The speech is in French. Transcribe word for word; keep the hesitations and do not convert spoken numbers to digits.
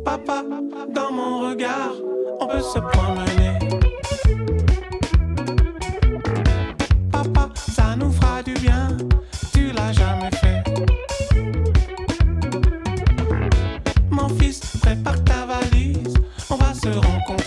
Papa, dans mon regard, on peut se promener. Papa, ça nous fera du bien, tu l'as jamais fait. Mon fils, prépare ta valise, on va se rencontrer.